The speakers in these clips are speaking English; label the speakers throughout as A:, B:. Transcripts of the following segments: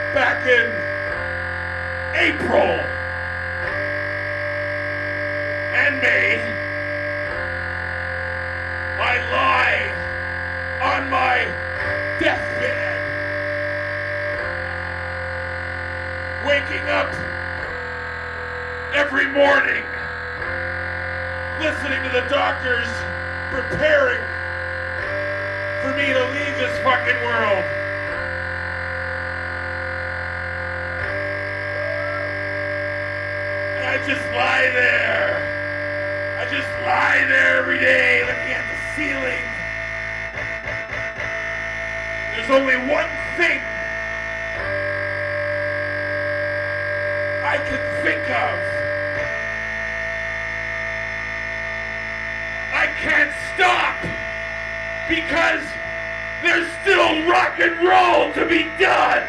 A: back in April and May, I lie on my deathbed, waking up every morning, listening to the doctors preparing for me to leave this fucking world. And I just lie there. I just lie there every day looking at the ceiling. There's only one thing I can think of. I can't stop because there's still rock and roll to be done.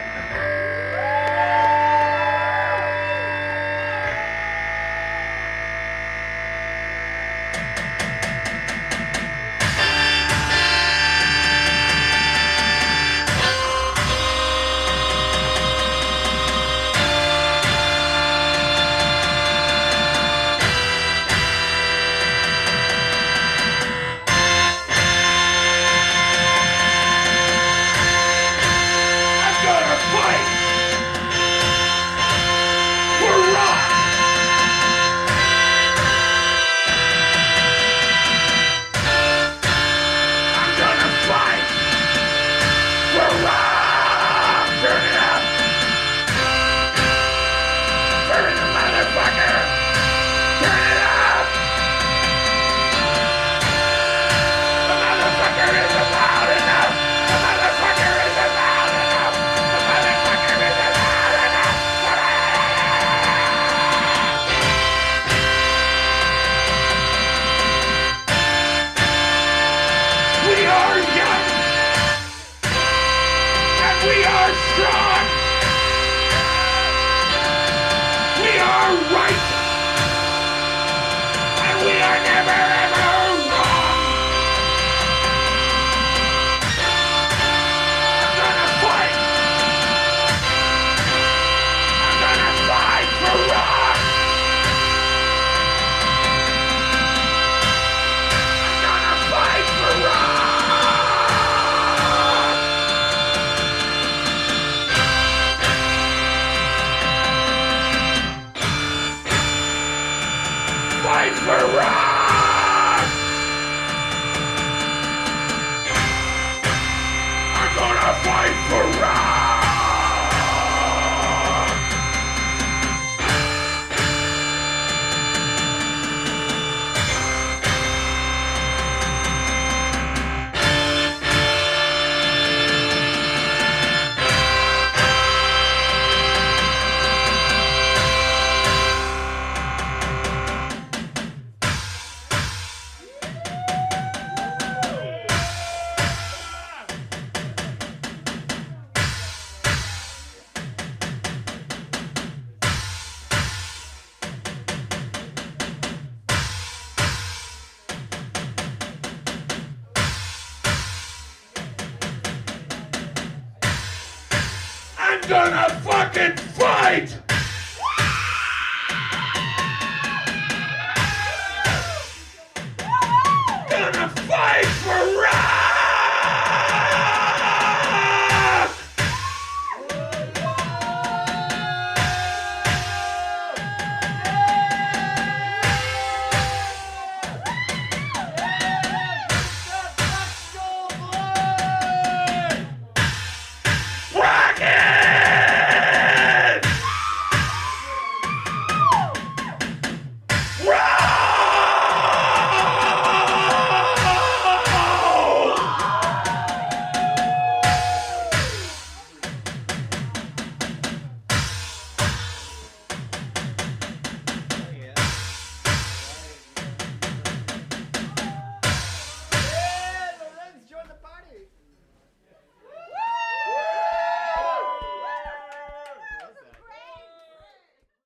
A: I'm gonna fucking fight! Gonna fight for